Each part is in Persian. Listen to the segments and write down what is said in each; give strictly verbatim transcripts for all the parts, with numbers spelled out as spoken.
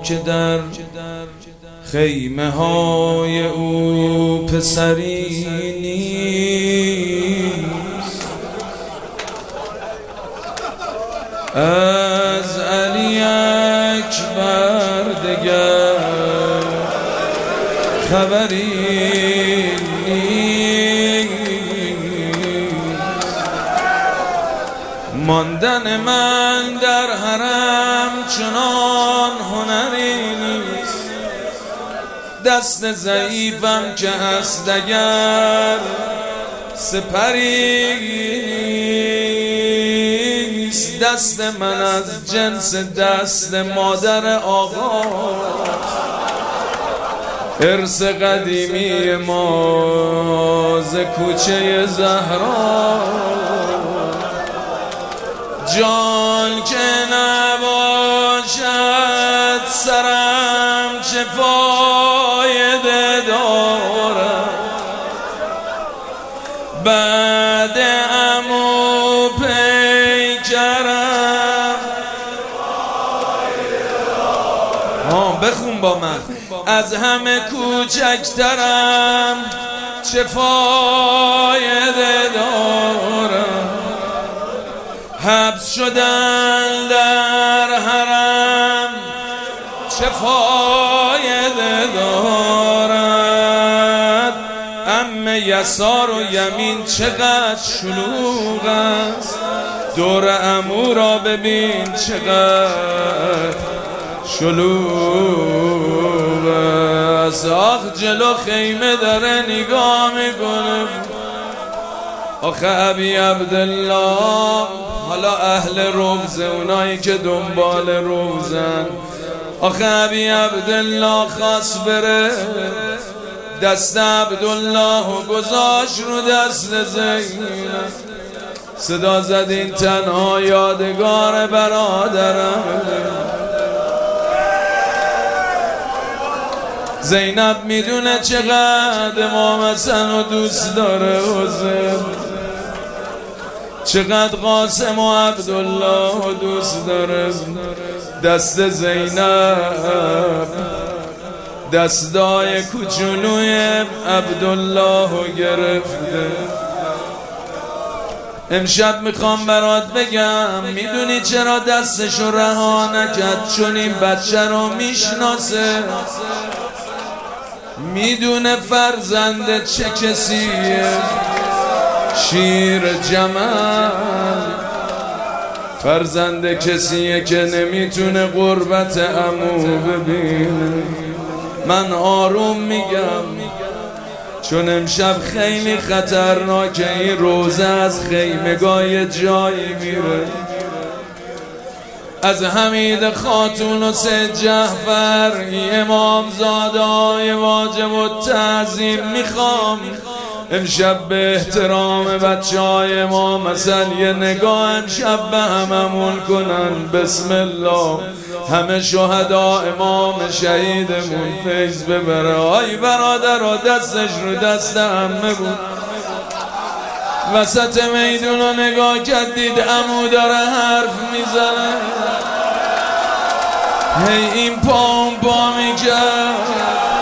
که در خیمه های او پسری نیست، از علی اکبر دگر خبری نیست. ماندن من در حرم چنان هنری نیست، دست ضعیفم که هست اگر سپری نیست. دست من از جنس دست مادر آقا، ارث قدیمی ما ز کوچه زهرا. جان که نباشد سرم چه فایده دارد، بعد عمو پیکرم. ها بخون با من. از همه کوچکترم چه فایده دارم، حبس شدن در حرم چه فایده دارد. عم یسار و یمین چقدر شلوغ است، دور عمو را ببین چقدر شلوغ است. آخ جلو خیمه داره نگاه میکنه، آخه ابی عبدالله. حالا اهل روزه، اونایی که دنبال روزن، آخه ابی عبدالله خواست بره، دست عبدالله گذاشت رو دست زینب. صدا زد این تنها یادگار برادرم. زینب میدونه چقدر امام حسن رو دوست داره حسین، چقدر قاسم و عبدالله رو دوست داره. دست زینب دستای کوچولوی عبدالله رو گرفته. امشب میخوام برات بگم، میدونی چرا دستشو رها نکرد؟ چون این بچه رو میشناسه، میدونه فرزند چه کسیه. شیر جمل فرزند کسیه که نمیتونه غربت عمو ببینه. من آروم میگم چون امشب خیلی خطرناکه. این روزه از خیمگاه جایی میره. از حمید خاتون و سید جعفر امام زادای واجب و تعظیم میخوام امشب به احترام بچه های امام حسن یه نگاه امشب به هممون کنن. بسم الله. همه شهدا امام شهیدمون فیض ببره. آی برادر و دستش رو دست همه بود. وسط میدون رو نگاه کردید عمو داره حرف میزنه. هی این پا اون پا میکرد.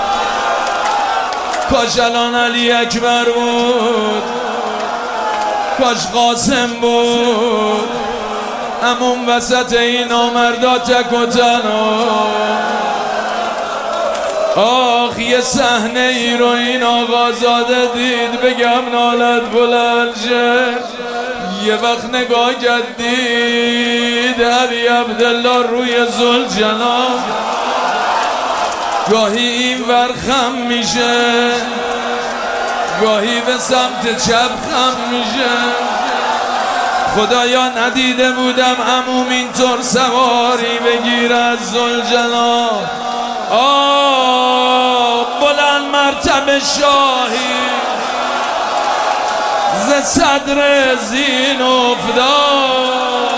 کاش الان علی اکبر بود، کاش قاسم بود. همون وسط این نامردا تک و تنها. آخ یه صحنه ای رو این آقازاده دید بگم نالت بلند شد. یه وقت نگاه کرد دید علی عبدالله روی ذوالجلال گاهی این ور خم میشه، گاهی به سمت چپ خم میشه. خدایا ندیده بودم عموم اینطور سواری بگیر از ذوالجلال. آه بلند مرتبه شاهی ز صدر زین افتاد.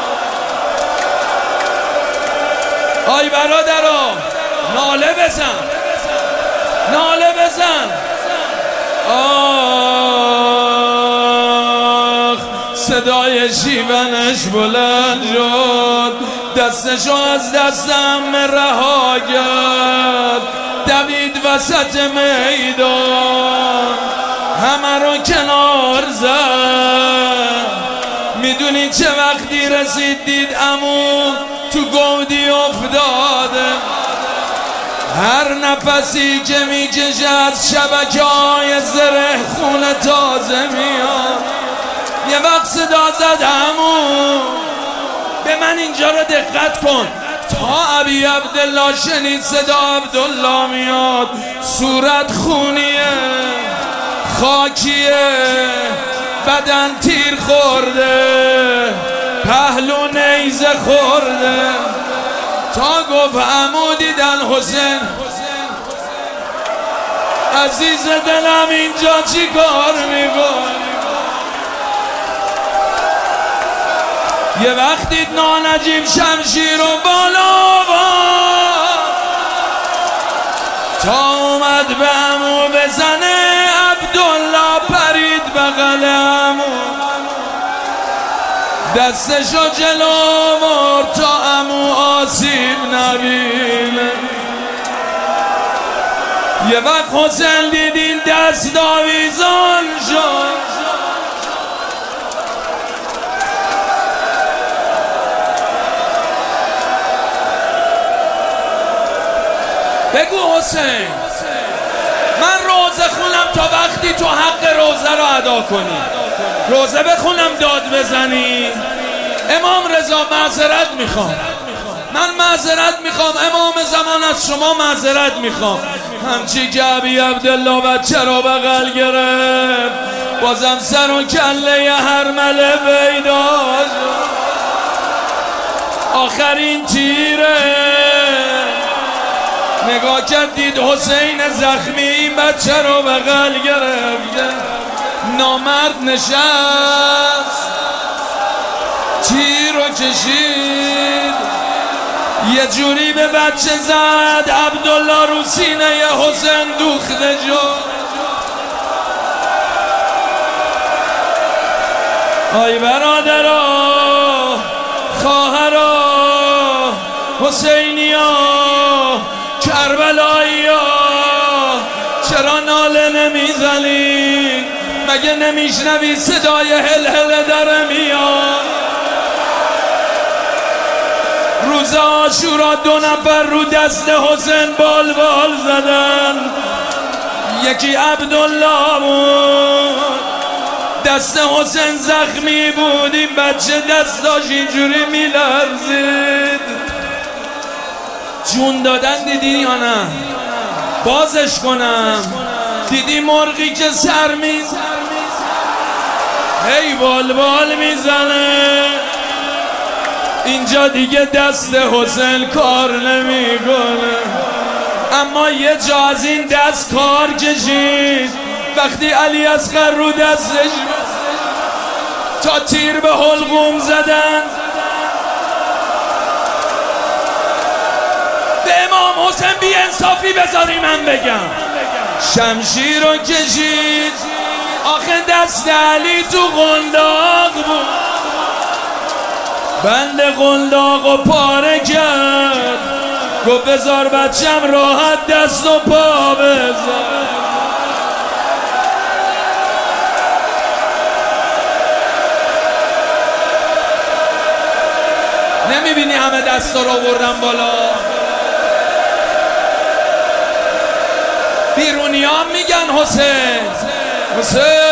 آی برادرها ناله بزن، ناله بزن. آخ صدای شیونش بلند شد. دستشو از دستم رها کرد، دوید وسط میدان همه رو کنار زد. میدونی چه وقتی رسید دید عمو تو گودی افتاده، هر نفسی که میکشه از شبکه های زره خون تازه میاد. یه وقت صدا زد عمو، به من اینجا رو دقت کن. تا ابی عبدالله شنید صدا عبدالله میاد، صورت خونیه خاکیه، بدن تیر خورده، پهلو نیزه خورده. تا گفت عمو دیدن حسین، عزیز دلم اینجا چی کار میکنی؟ یه وقت دید نانجیب شمشیر و بالا تا اومد به عمو بزنه، عبدالله پرید بغل عمو، دستشو جلو برد تا عمو آسیب نبینه. یه وقت حسین دید این دست آویزان شد، بگو حسین من روزه خونم تا وقتی تو حق روزه رو ادا کنی، روزه بخونم داد بزنی. امام رضا معذرت میخوام، من معذرت میخوام، امام زمان از شما معذرت میخوام. همچی که ابی عبدالله بچه رو بغل گرفت، بازم سر و کله هرمله پیدا شد. آخرین تیره نگاه کرد دید حسین زخمی، این بچه رو بغل گرفته، نامرد نشست تیر رو کشید، یه جوری به بچه زد عبدالله رو سینه حسین دوخته شد. آی برادرها خواهرها حسینیا کربلایی ها، چرا ناله نمیزنی؟ مگه نمیشنوی صدای هل هل داره میاد؟ روز عاشورا دو نفر رو دست حسین بال بال زدن، یکی عبدالله بود، دست حسین زخمی بود، این بچه دستاش اینجوری میلرزید. جون دادن دیدی یا نه؟ بازش کنم. دیدی مرغی که سر میزنه هی بال بال میزنه، اینجا دیگه دست حسین کار نمیکنه. اما یه جا از این دست کار کشید، وقتی علی اصغر رو دستش تا تیر به حلقوم زدن. امام حسین بی انصافی بذاری من بگم، شمشیر رو کشید، آخه دست علی تو قنداق بود، بند قنداق و پاره کرد، گفت بذار بچم راحت دست و پا بزن. نمیبینی همه دستا رو آوردن بالا؟ بیرونی ها میگن حسین حسین